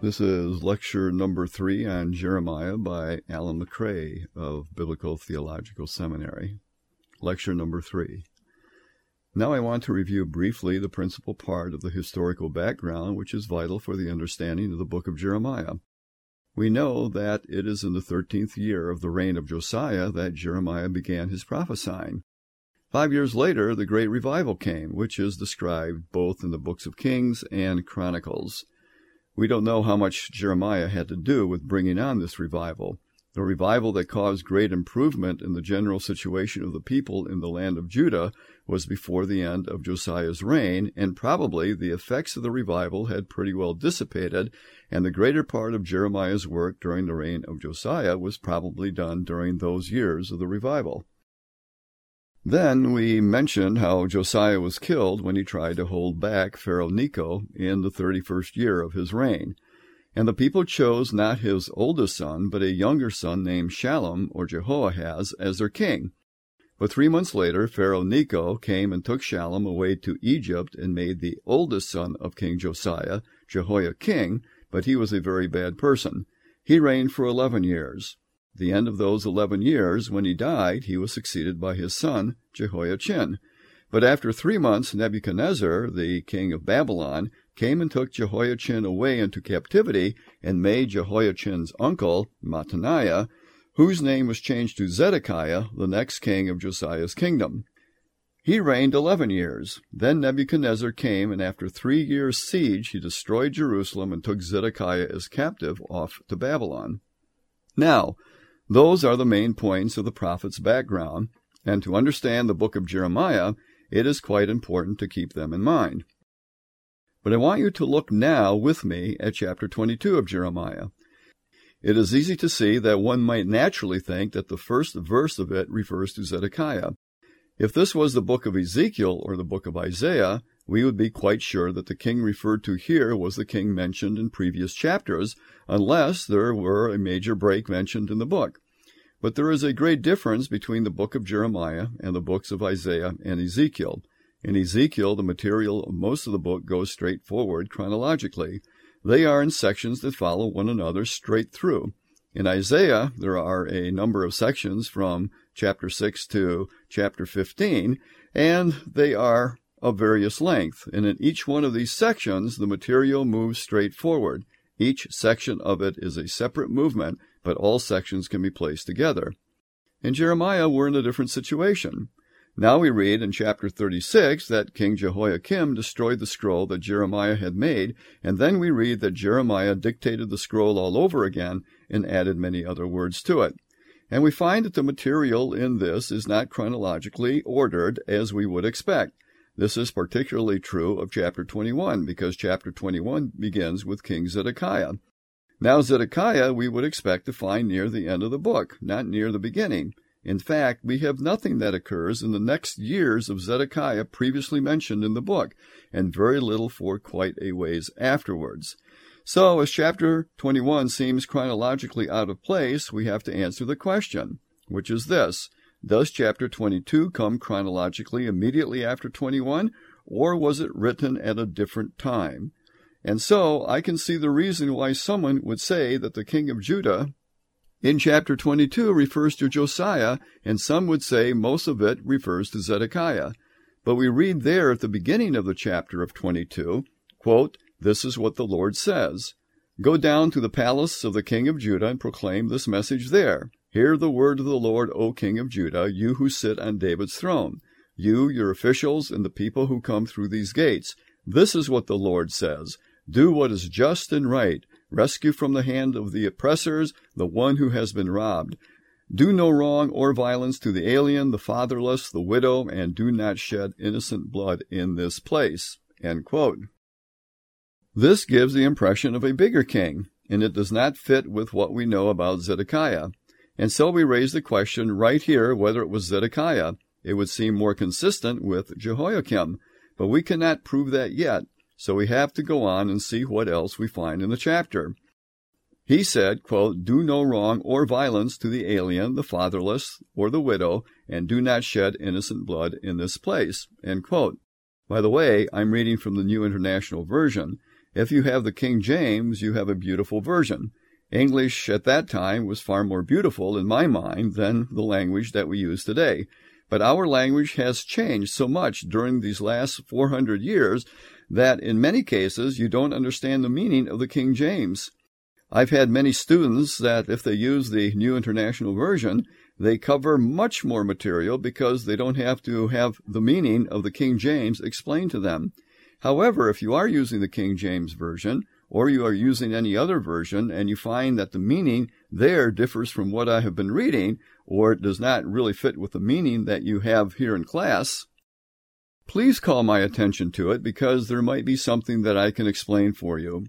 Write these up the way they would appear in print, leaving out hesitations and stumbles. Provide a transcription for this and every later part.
This is lecture number 3 on Jeremiah by Alan McCrae of Biblical Theological Seminary. Lecture number 3. Now I want to review briefly the principal part of the historical background which is vital for the understanding of the book of Jeremiah. We know that it is in the 13th year of the reign of Josiah that Jeremiah began his prophesying. 5 years later, the Great Revival came, which is described both in the books of Kings and Chronicles. We don't know how much Jeremiah had to do with bringing on this revival. The revival that caused great improvement in the general situation of the people in the land of Judah was before the end of Josiah's reign, and probably the effects of the revival had pretty well dissipated, and the greater part of Jeremiah's work during the reign of Josiah was probably done during those years of the revival. Then we mentioned how Josiah was killed when he tried to hold back Pharaoh Necho in the 31st year of his reign. And the people chose not his oldest son, but a younger son named Shallum, or Jehoahaz, as their king. But 3 months later, Pharaoh Necho came and took Shallum away to Egypt and made the oldest son of King Josiah, Jehoiakim, king, but he was a very bad person. He reigned for 11 years. At the end of those 11 years, when he died, he was succeeded by his son, Jehoiachin. But after 3 months, Nebuchadnezzar, the king of Babylon, came and took Jehoiachin away into captivity and made Jehoiachin's uncle, Mattaniah, whose name was changed to Zedekiah, the next king of Josiah's kingdom. He reigned 11 years. Then Nebuchadnezzar came, and after 3 years' siege, he destroyed Jerusalem and took Zedekiah as captive off to Babylon. Now, those are the main points of the prophet's background, and to understand the book of Jeremiah, it is quite important to keep them in mind. But I want you to look now with me at chapter 22 of Jeremiah. It is easy to see that one might naturally think that the first verse of it refers to Zedekiah. If this was the book of Ezekiel or the book of Isaiah, we would be quite sure that the king referred to here was the king mentioned in previous chapters, unless there were a major break mentioned in the book. But there is a great difference between the book of Jeremiah and the books of Isaiah and Ezekiel. In Ezekiel, the material of most of the book goes straight forward chronologically. They are in sections that follow one another straight through. In Isaiah, there are a number of sections from chapter 6 to chapter 15, and they are of various length. And in each one of these sections, the material moves straight forward. Each section of it is a separate movement, but all sections can be placed together. In Jeremiah, we're in a different situation. Now we read in chapter 36 that King Jehoiakim destroyed the scroll that Jeremiah had made, and then we read that Jeremiah dictated the scroll all over again and added many other words to it. And we find that the material in this is not chronologically ordered as we would expect. This is particularly true of chapter 21, because chapter 21 begins with King Zedekiah. Now Zedekiah we would expect to find near the end of the book, not near the beginning. In fact, we have nothing that occurs in the next years of Zedekiah previously mentioned in the book, and very little for quite a ways afterwards. So, as chapter 21 seems chronologically out of place, we have to answer the question, which is this: does chapter 22 come chronologically immediately after 21, or was it written at a different time? And so, I can see the reason why someone would say that the king of Judah in chapter 22 refers to Josiah, and some would say most of it refers to Zedekiah. But we read there at the beginning of the chapter of 22, quote, "This is what the Lord says. Go down to the palace of the king of Judah and proclaim this message there. Hear the word of the Lord, O king of Judah, you who sit on David's throne, you, your officials, and the people who come through these gates. This is what the Lord says. Do what is just and right. Rescue from the hand of the oppressors the one who has been robbed. Do no wrong or violence to the alien, the fatherless, the widow, and do not shed innocent blood in this place." End quote. This gives the impression of a bigger king, and it does not fit with what we know about Zedekiah. And so we raise the question right here whether it was Zedekiah. It would seem more consistent with Jehoiakim, but we cannot prove that yet. So we have to go on and see what else we find in the chapter. He said, quote, "Do no wrong or violence to the alien, the fatherless, or the widow, and do not shed innocent blood in this place." End quote. By the way, I'm reading from the New International Version, If you have the King James, you have a beautiful version. English at that time was far more beautiful in my mind than the language that we use today. But our language has changed so much during these last 400 years that in many cases you don't understand the meaning of the King James. I've had many students that if they use the New International Version, they cover much more material because they don't have to have the meaning of the King James explained to them. However, if you are using the King James Version, or you are using any other version, and you find that the meaning there differs from what I have been reading, or it does not really fit with the meaning that you have here in class, please call my attention to it because there might be something that I can explain for you.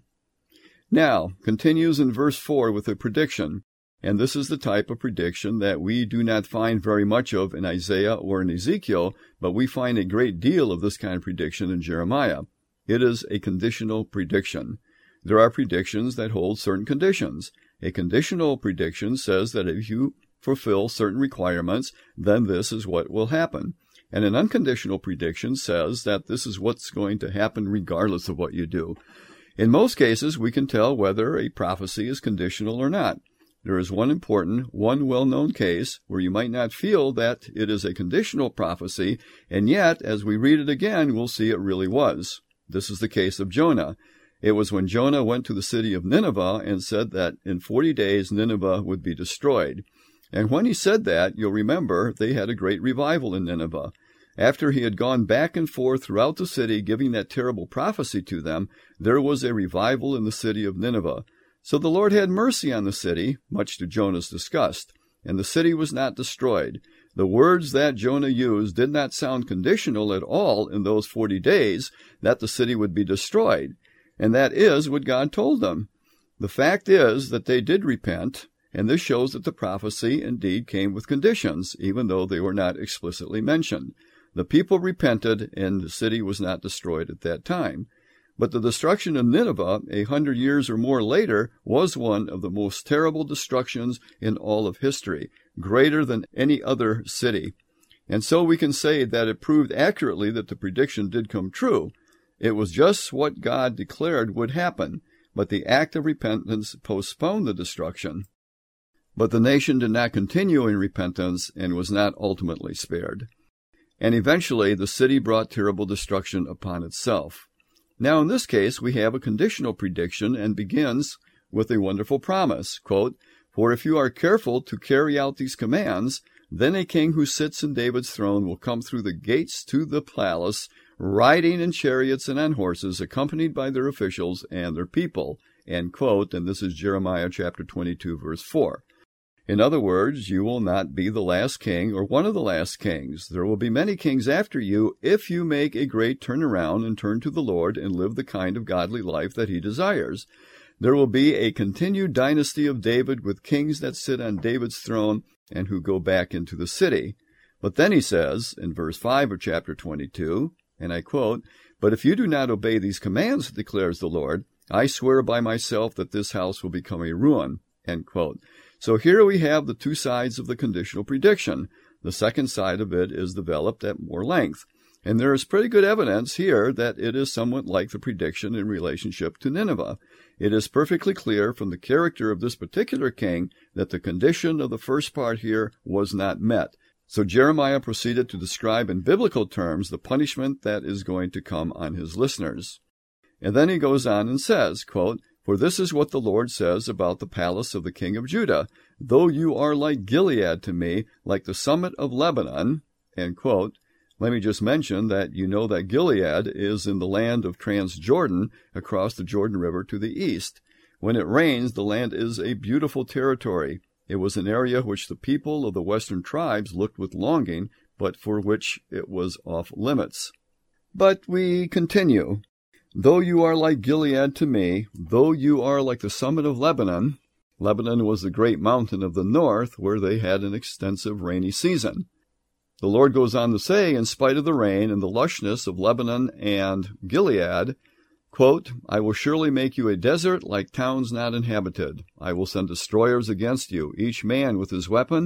Now, continues in verse 4 with a prediction, and this is the type of prediction that we do not find very much of in Isaiah or in Ezekiel, but we find a great deal of this kind of prediction in Jeremiah. It is a conditional prediction. There are predictions that hold certain conditions. A conditional prediction says that if you fulfill certain requirements, then this is what will happen. And an unconditional prediction says that this is what's going to happen regardless of what you do. In most cases, we can tell whether a prophecy is conditional or not. There is one well-known case where you might not feel that it is a conditional prophecy, and yet, as we read it again, we'll see it really was. This is the case of Jonah. It was when Jonah went to the city of Nineveh and said that in 40 days Nineveh would be destroyed. And when he said that, you'll remember they had a great revival in Nineveh. After he had gone back and forth throughout the city giving that terrible prophecy to them, there was a revival in the city of Nineveh. So the Lord had mercy on the city, much to Jonah's disgust, and the city was not destroyed. The words that Jonah used did not sound conditional at all in those 40 days that the city would be destroyed. And that is what God told them. The fact is that they did repent, and this shows that the prophecy indeed came with conditions, even though they were not explicitly mentioned. The people repented, and the city was not destroyed at that time. But the destruction of Nineveh, 100 years or more later, was one of the most terrible destructions in all of history, greater than any other city. And so we can say that it proved accurately that the prediction did come true. It was just what God declared would happen, but the act of repentance postponed the destruction. But the nation did not continue in repentance and was not ultimately spared. And eventually the city brought terrible destruction upon itself. Now in this case we have a conditional prediction and begins with a wonderful promise, quote, "For if you are careful to carry out these commands, then a king who sits in David's throne will come through the gates to the palace, riding in chariots and on horses, accompanied by their officials and their people." End quote, and this is Jeremiah chapter 22, verse 4. In other words, you will not be the last king or one of the last kings. There will be many kings after you if you make a great turnaround and turn to the Lord and live the kind of godly life that He desires. There will be a continued dynasty of David with kings that sit on David's throne and who go back into the city. But then he says, in verse 5 of chapter 22, and I quote, "But if you do not obey these commands, declares the Lord, I swear by myself that this house will become a ruin." End quote. So here we have the two sides of the conditional prediction. The second side of it is developed at more length. And there is pretty good evidence here that it is somewhat like the prediction in relationship to Nineveh. It is perfectly clear from the character of this particular king that the condition of the first part here was not met. So Jeremiah proceeded to describe in biblical terms the punishment that is going to come on his listeners. And then he goes on and says, quote, "For this is what the Lord says about the palace of the king of Judah. Though you are like Gilead to me, like the summit of Lebanon." End quote. Let me just mention that you know that Gilead is in the land of Transjordan, across the Jordan River to the east. When it rains, the land is a beautiful territory. It was an area which the people of the western tribes looked with longing, but for which it was off limits. But we continue. "Though you are like Gilead to me, though you are like the summit of Lebanon." Lebanon was the great mountain of the north where they had an extensive rainy season. The Lord goes on to say, in spite of the rain and the lushness of Lebanon and Gilead, quote, "I will surely make you a desert like towns not inhabited. I will send destroyers against you, each man with his weapon,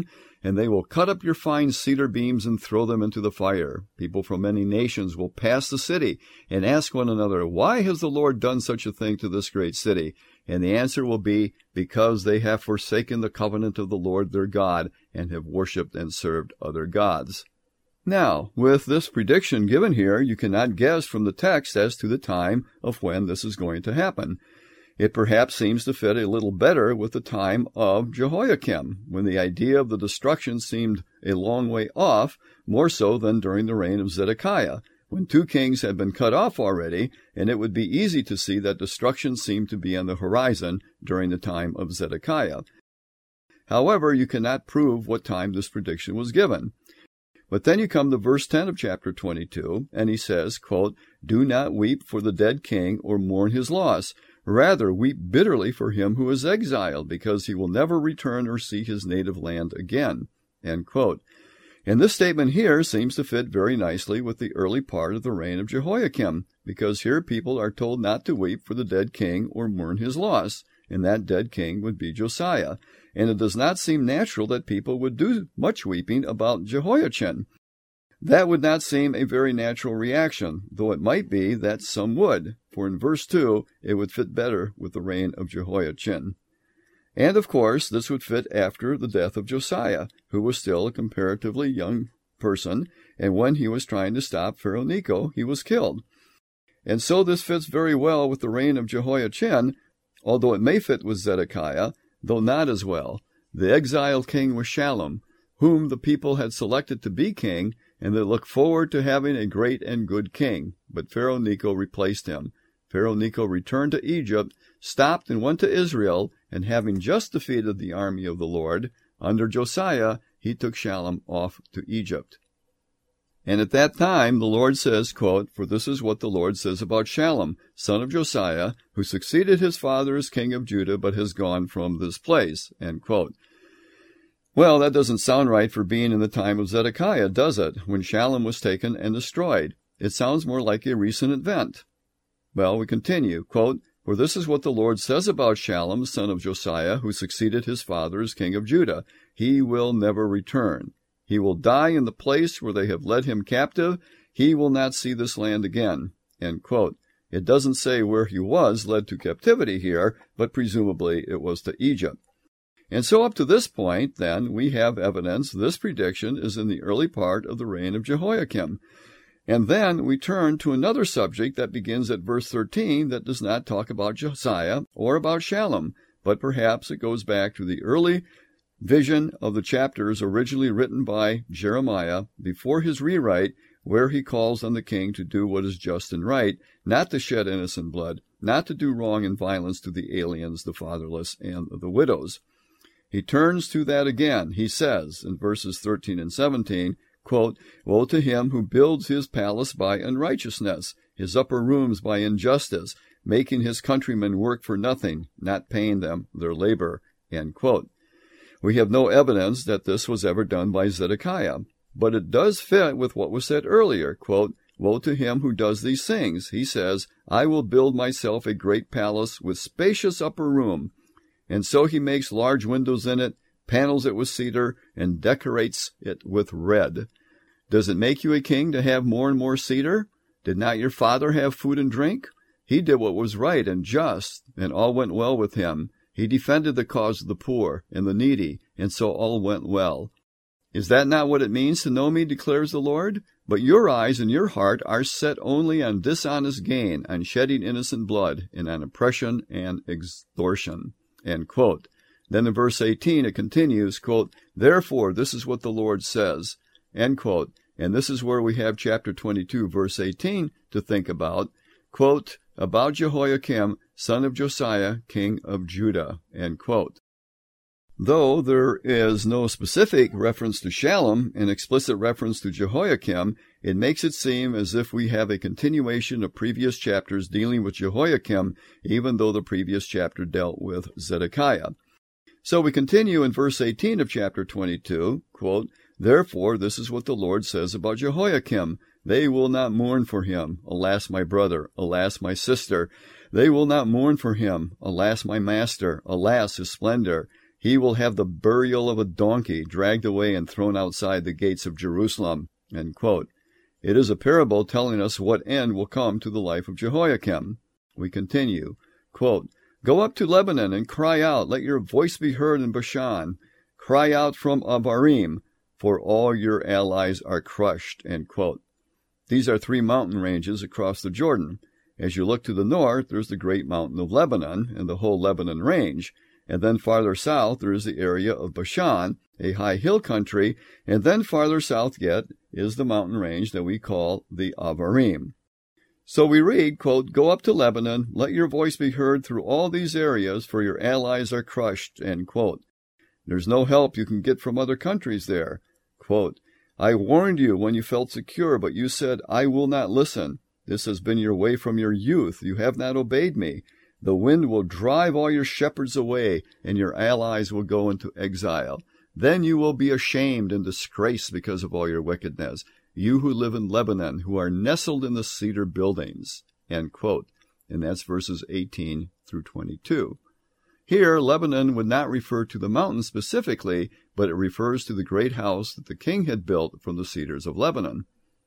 and they will cut up your fine cedar beams and throw them into the fire. People from many nations will pass the city and ask one another, why has the Lord done such a thing to this great city? And the answer will be, because they have forsaken the covenant of the Lord their God and have worshipped and served other gods. Now, with this prediction given here, you cannot guess from the text as to the time of when this is going to happen. It perhaps seems to fit a little better with the time of Jehoiakim, when the idea of the destruction seemed a long way off, more so than during the reign of Zedekiah, when 2 kings had been cut off already, and it would be easy to see that destruction seemed to be on the horizon during the time of Zedekiah. However, you cannot prove what time this prediction was given. But then you come to verse 10 of chapter 22, and he says, quote, "Do not weep for the dead king or mourn his loss. Rather, weep bitterly for him who is exiled, because he will never return or see his native land again." End quote. And this statement here seems to fit very nicely with the early part of the reign of Jehoiakim, because here people are told not to weep for the dead king or mourn his loss, and that dead king would be Josiah. And it does not seem natural that people would do much weeping about Jehoiachin. That would not seem a very natural reaction, though it might be that some would, for in verse 2 it would fit better with the reign of Jehoiachin. And of course, this would fit after the death of Josiah, who was still a comparatively young person, and when he was trying to stop Pharaoh Necho, he was killed. And so this fits very well with the reign of Jehoiachin, although it may fit with Zedekiah, though not as well. The exiled king was Shallum, whom the people had selected to be king, and they looked forward to having a great and good king. But Pharaoh Necho replaced him. Pharaoh Necho returned to Egypt, stopped and went to Israel, and having just defeated the army of the Lord, under Josiah, he took Shallum off to Egypt. And at that time the Lord says, quote, "For this is what the Lord says about Shallum, son of Josiah, who succeeded his father as king of Judah, but has gone from this place." End quote. Well, that doesn't sound right for being in the time of Zedekiah, does it, when Shallum was taken and destroyed? It sounds more like a recent event. Well, we continue, quote, "For this is what the Lord says about Shallum, son of Josiah, who succeeded his father as king of Judah. He will never return. He will die in the place where they have led him captive. He will not see this land again." End quote. It doesn't say where he was led to captivity here, but presumably it was to Egypt. And so up to this point, then, we have evidence this prediction is in the early part of the reign of Jehoiakim. And then we turn to another subject that begins at verse 13 that does not talk about Josiah or about Shallum, but perhaps it goes back to the early vision of the chapters originally written by Jeremiah before his rewrite, where he calls on the king to do what is just and right, not to shed innocent blood, not to do wrong and violence to the aliens, the fatherless, and the widows. He turns to that again. He says in verses 13 and 17, quote, "Woe to him who builds his palace by unrighteousness, his upper rooms by injustice, making his countrymen work for nothing, not paying them their labor." End quote. We have no evidence that this was ever done by Zedekiah, but it does fit with what was said earlier, quote, "Woe to him who does these things." He says, "I will build myself a great palace with spacious upper room." And so he makes large windows in it, panels it with cedar, and decorates it with red. Does it make you a king to have more and more cedar? Did not your father have food and drink? He did what was right and just, and all went well with him. He defended the cause of the poor and the needy, and so all went well. Is that not what it means to know me, declares the Lord? But your eyes and your heart are set only on dishonest gain, on shedding innocent blood, and on oppression and extortion. End quote. Then in verse 18 it continues, quote, "Therefore this is what the Lord says." End quote. And this is where we have chapter 22, verse 18 to think about, quote, "About Jehoiakim, son of Josiah, king of Judah." End quote. Though there is no specific reference to Shallum, an explicit reference to Jehoiakim, it makes it seem as if we have a continuation of previous chapters dealing with Jehoiakim, even though the previous chapter dealt with Zedekiah. So we continue in verse 18 of chapter 22, quote, "Therefore this is what the Lord says about Jehoiakim. They will not mourn for him. Alas, my brother. Alas, my sister. They will not mourn for him. Alas, my master. Alas, his splendor. he will have the burial of a donkey, dragged away and thrown outside the gates of Jerusalem." End quote. It is a parable telling us what end will come to the life of Jehoiakim. We continue, quote, "Go up to Lebanon and cry out. Let your voice be heard in Bashan. Cry out from Abarim, for all your allies are crushed." End quote. These are 3 mountain ranges across the Jordan. As you look to the north, there's the great mountain of Lebanon and the whole Lebanon range. And then farther south, there is the area of Bashan, a high hill country. And then farther south yet is the mountain range that we call the Abarim. So we read, quote, "Go up to Lebanon, let your voice be heard through all these areas, for your allies are crushed." End quote. There's no help you can get from other countries there. Quote, "I warned you when you felt secure, but you said, 'I will not listen.' This has been your way from your youth. You have not obeyed me. The wind will drive all your shepherds away, and your allies will go into exile. Then you will be ashamed and disgraced because of all your wickedness, you who live in Lebanon, who are nestled in the cedar buildings." End quote. And that's verses 18 through 22. Here, Lebanon would not refer to the mountain specifically, but it refers to the great house that the king had built from the cedars of Lebanon.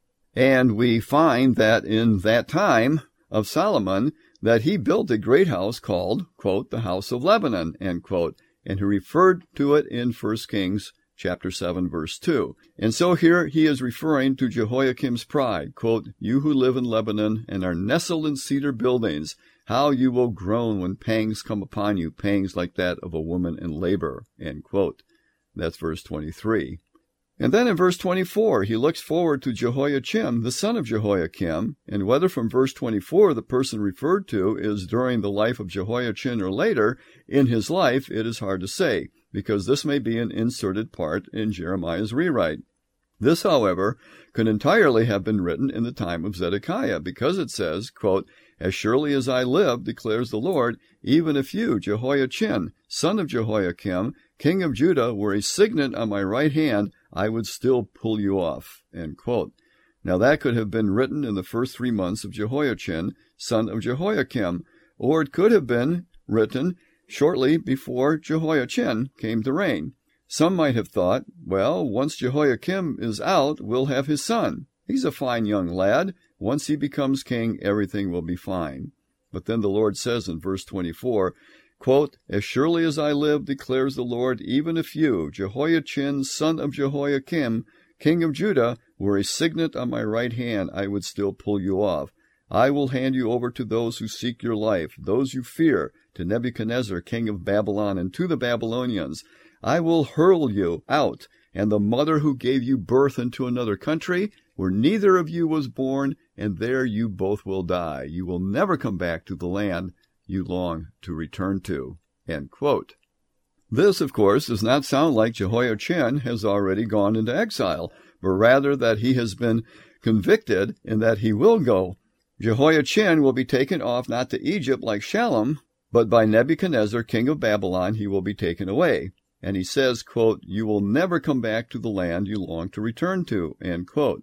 And we find that in that time of Solomon, that he built a great house called, quote, "the house of Lebanon," end quote, and he referred to it in 1 Kings chapter 7, verse 2. And so here he is referring to Jehoiakim's pride, quote, "You who live in Lebanon and are nestled in cedar buildings, how you will groan when pangs come upon you, pangs like that of a woman in labor," end quote. That's verse 23. And then in verse 24, he looks forward to Jehoiachin, the son of Jehoiakim, and whether from verse 24 the person referred to is during the life of Jehoiachin or later in his life, it is hard to say, because this may be an inserted part in Jeremiah's rewrite. This, however, could entirely have been written in the time of Zedekiah, because it says, quote, "As surely as I live, declares the Lord, even if you, Jehoiachin, son of Jehoiakim, king of Judah, were a signet on my right hand, I would still pull you off." End quote. Now that could have been written in the first 3 months of Jehoiachin, son of Jehoiakim, or it could have been written shortly before Jehoiachin came to reign. Some might have thought, well, once Jehoiakim is out, we'll have his son. He's a fine young lad. Once he becomes king, everything will be fine. But then the Lord says in verse 24, quote, "As surely as I live, declares the Lord, even if you, Jehoiachin, son of Jehoiakim, king of Judah, were a signet on my right hand, I would still pull you off. I will hand you over to those who seek your life, those you fear, to Nebuchadnezzar, king of Babylon, and to the Babylonians. I will hurl you out, and the mother who gave you birth into another country, where neither of you was born, and there you both will die. You will never come back to the land you long to return to." End quote. This, of course, does not sound like Jehoiachin has already gone into exile, but rather that he has been convicted and that he will go. Jehoiachin will be taken off not to Egypt like Shallum, but by Nebuchadnezzar, king of Babylon, he will be taken away. And he says, quote, "You will never come back to the land you long to return to," end quote.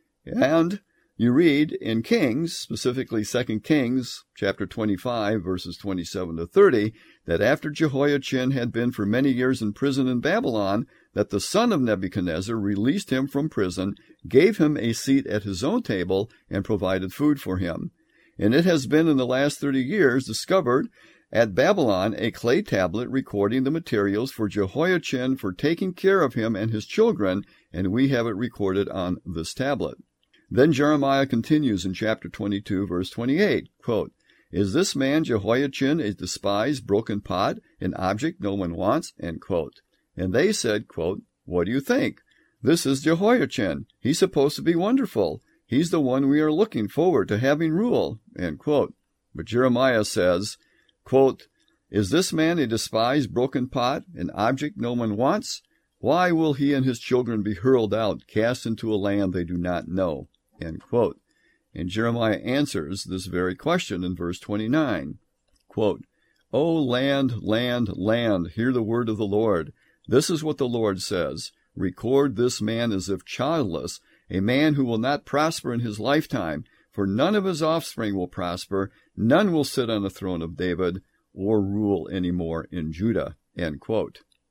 And you read in Kings, specifically 2 Kings, chapter 25, verses 27 to 30, that after Jehoiachin had been for many years in prison in Babylon, that the son of Nebuchadnezzar released him from prison, gave him a seat at his own table, and provided food for him. And it has been in the last 30 years discovered at Babylon a clay tablet recording the materials for Jehoiachin for taking care of him and his children, and we have it recorded on this tablet. Then Jeremiah continues in chapter 22, verse 28, quote, "Is this man Jehoiachin a despised broken pot, an object no one wants?" End quote. And they said, quote, "What do you think? This is Jehoiachin. He's supposed to be wonderful. He's the one we are looking forward to having rule." End quote. But Jeremiah says, quote, "Is this man a despised broken pot, an object no one wants? Why will he and his children be hurled out, cast into a land they do not know?" End quote. And Jeremiah answers this very question in verse 29. Quote, "O land, land, land, hear the word of the Lord. This is what the Lord says. Record this man as if childless, a man who will not prosper in his lifetime, for none of his offspring will prosper, none will sit on the throne of David or rule any more in Judah." End quote.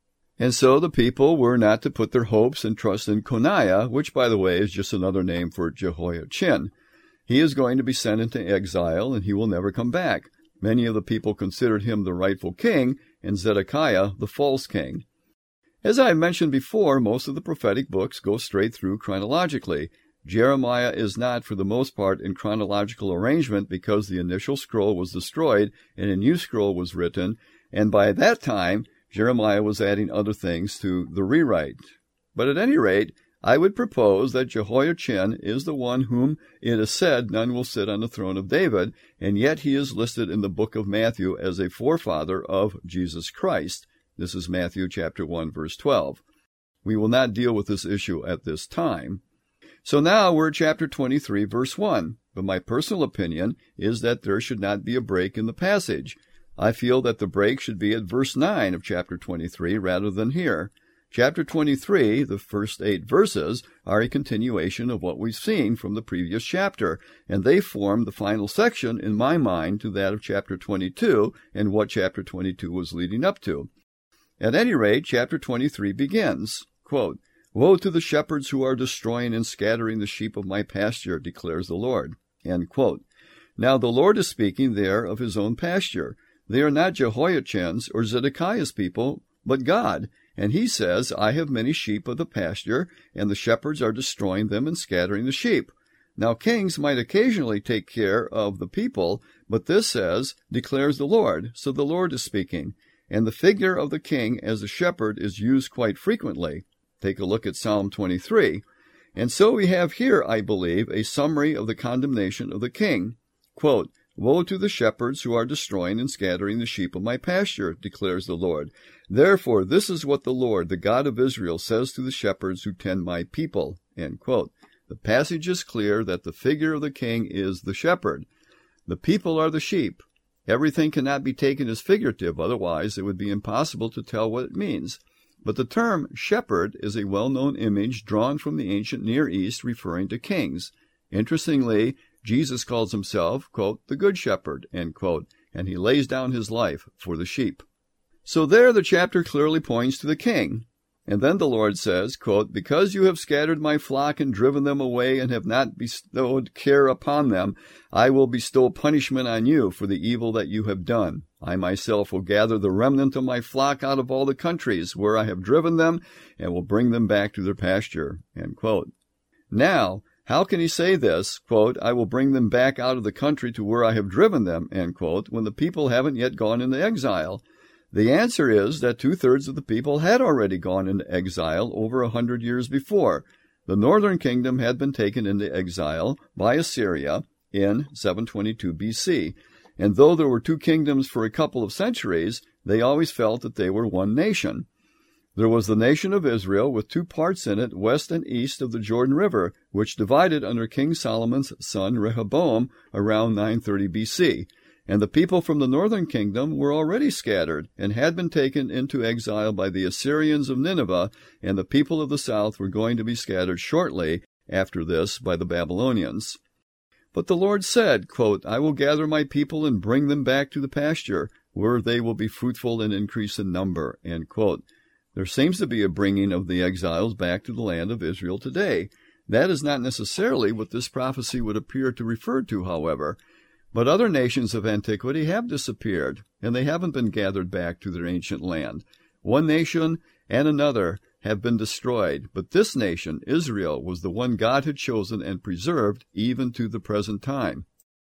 And so the people were not to put their hopes and trust in Coniah, which, by the way, is just another name for Jehoiachin. He is going to be sent into exile, and he will never come back. Many of the people considered him the rightful king, and Zedekiah the false king. As I mentioned before, most of the prophetic books go straight through chronologically. Jeremiah is not, for the most part, in chronological arrangement because the initial scroll was destroyed and a new scroll was written, and by that time, Jeremiah was adding other things to the rewrite. But at any rate, I would propose that Jehoiachin is the one whom it is said none will sit on the throne of David, and yet he is listed in the book of Matthew as a forefather of Jesus Christ. This is Matthew chapter 1, verse 12. We will not deal with this issue at this time. So now we're at chapter 23, verse 1. But my personal opinion is that there should not be a break in the passage. I feel that the break should be at verse 9 of chapter 23 rather than here. Chapter 23, the first 8 verses, are a continuation of what we've seen from the previous chapter, and they form the final section, in my mind, to that of chapter 22 and what chapter 22 was leading up to. At any rate, chapter 23 begins, quote, "Woe to the shepherds who are destroying and scattering the sheep of my pasture, declares the Lord." End quote. Now the Lord is speaking there of his own pasture. They are not Jehoiachin's or Zedekiah's people, but God. And he says, I have many sheep of the pasture, and the shepherds are destroying them and scattering the sheep. Now kings might occasionally take care of the people, but this says, declares the Lord. So the Lord is speaking. And the figure of the king as a shepherd is used quite frequently. Take a look at Psalm 23. And so we have here, I believe, a summary of the condemnation of the king. Quote, "Woe to the shepherds who are destroying and scattering the sheep of my pasture, declares the Lord. Therefore, this is what the Lord, the God of Israel, says to the shepherds who tend my people." End quote. The passage is clear that the figure of the king is the shepherd. The people are the sheep. Everything cannot be taken as figurative, otherwise it would be impossible to tell what it means. But the term shepherd is a well-known image drawn from the ancient Near East referring to kings. Interestingly, Jesus calls himself, quote, the Good Shepherd, end quote, and he lays down his life for the sheep. So there the chapter clearly points to the king. And then the Lord says, quote, "Because you have scattered my flock and driven them away and have not bestowed care upon them, I will bestow punishment on you for the evil that you have done. I myself will gather the remnant of my flock out of all the countries where I have driven them and will bring them back to their pasture." End quote. Now, how can he say this, quote, "I will bring them back out of the country to where I have driven them," end quote, when the people haven't yet gone into exile? The answer is that 2/3 of the people had already gone into exile over 100 years before. The northern kingdom had been taken into exile by Assyria in 722 BC, and though there were two kingdoms for a couple of centuries, they always felt that they were one nation. There was the nation of Israel with two parts in it, west and east of the Jordan River, which divided under King Solomon's son Rehoboam around 930 BC. And the people from the northern kingdom were already scattered and had been taken into exile by the Assyrians of Nineveh, and the people of the south were going to be scattered shortly after this by the Babylonians. But the Lord said, quote, "I will gather my people and bring them back to the pasture, where they will be fruitful and increase in number." End quote. There seems to be a bringing of the exiles back to the land of Israel today. That is not necessarily what this prophecy would appear to refer to, however. But other nations of antiquity have disappeared, and they haven't been gathered back to their ancient land. One nation and another have been destroyed, but this nation, Israel, was the one God had chosen and preserved even to the present time.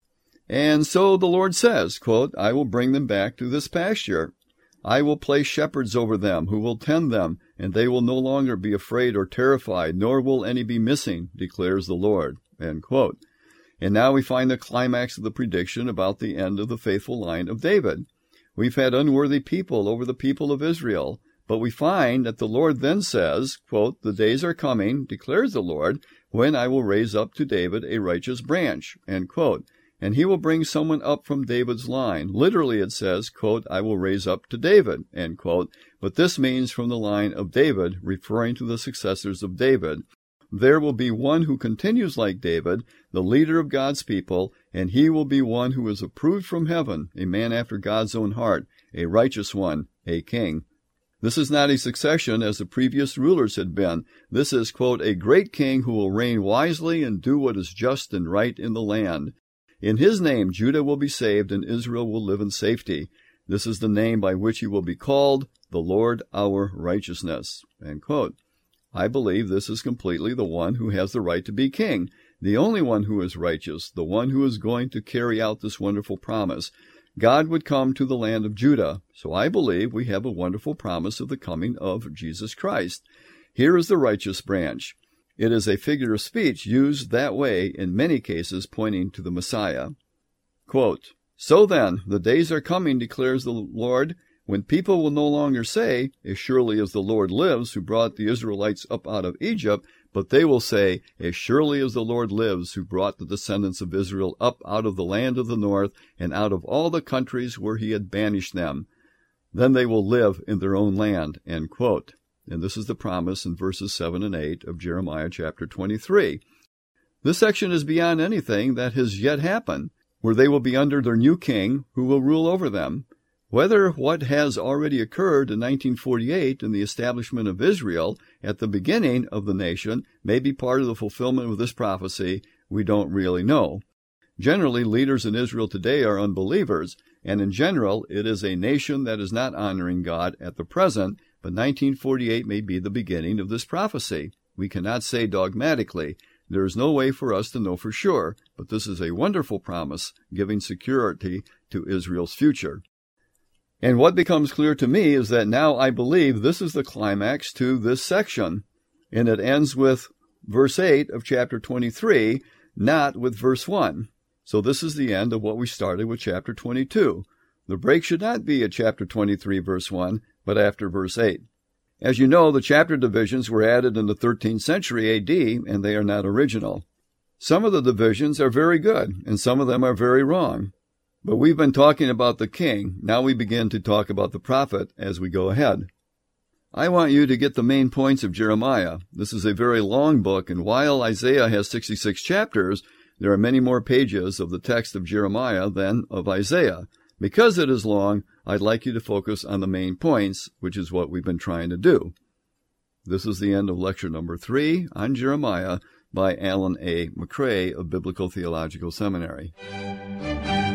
And so the Lord says, quote, "I will bring them back to this pasture. I will place shepherds over them who will tend them, and they will no longer be afraid or terrified, nor will any be missing, declares the Lord." End quote. And now we find the climax of the prediction about the end of the faithful line of David. We've had unworthy people over the people of Israel, but we find that the Lord then says, quote, "The days are coming, declares the Lord, when I will raise up to David a righteous branch," end quote, "and he will bring someone up from David's line." Literally it says, quote, "I will raise up to David," end quote, but this means from the line of David, referring to the successors of David. There will be one who continues like David, the leader of God's people, and he will be one who is approved from heaven, a man after God's own heart, a righteous one, a king. This is not a succession as the previous rulers had been. This is, quote, a great king who will reign wisely and do what is just and right in the land. In his name Judah will be saved and Israel will live in safety. This is the name by which he will be called, the Lord our righteousness. End quote. I believe this is completely the one who has the right to be king, the only one who is righteous, the one who is going to carry out this wonderful promise. God would come to the land of Judah. So I believe we have a wonderful promise of the coming of Jesus Christ. Here is the righteous branch. It is a figure of speech used that way in many cases pointing to the Messiah. Quote, so then, the days are coming, declares the Lord, when people will no longer say, as surely as the Lord lives, who brought the Israelites up out of Egypt, but they will say, as surely as the Lord lives, who brought the descendants of Israel up out of the land of the north and out of all the countries where he had banished them. Then they will live in their own land. End quote. And this is the promise in verses 7 and 8 of Jeremiah chapter 23. This section is beyond anything that has yet happened, where they will be under their new king who will rule over them. Whether what has already occurred in 1948 in the establishment of Israel at the beginning of the nation may be part of the fulfillment of this prophecy, we don't really know. Generally, leaders in Israel today are unbelievers, and in general, it is a nation that is not honoring God at the present, but 1948 may be the beginning of this prophecy. We cannot say dogmatically. There is no way for us to know for sure, but this is a wonderful promise giving security to Israel's future. And what becomes clear to me is that now I believe this is the climax to this section, and it ends with verse 8 of chapter 23, not with verse 1. So this is the end of what we started with chapter 22. The break should not be at chapter 23, verse 1, but after verse 8. As you know, the chapter divisions were added in the 13th century AD, and they are not original. Some of the divisions are very good, and some of them are very wrong. But we've been talking about the king. Now we begin to talk about the prophet as we go ahead. I want you to get the main points of Jeremiah. This is a very long book, and while Isaiah has 66 chapters, there are many more pages of the text of Jeremiah than of Isaiah. Because it is long, I'd like you to focus on the main points, which is what we've been trying to do. This is the end of lecture number 3 on Jeremiah by Alan A. McCrae of Biblical Theological Seminary.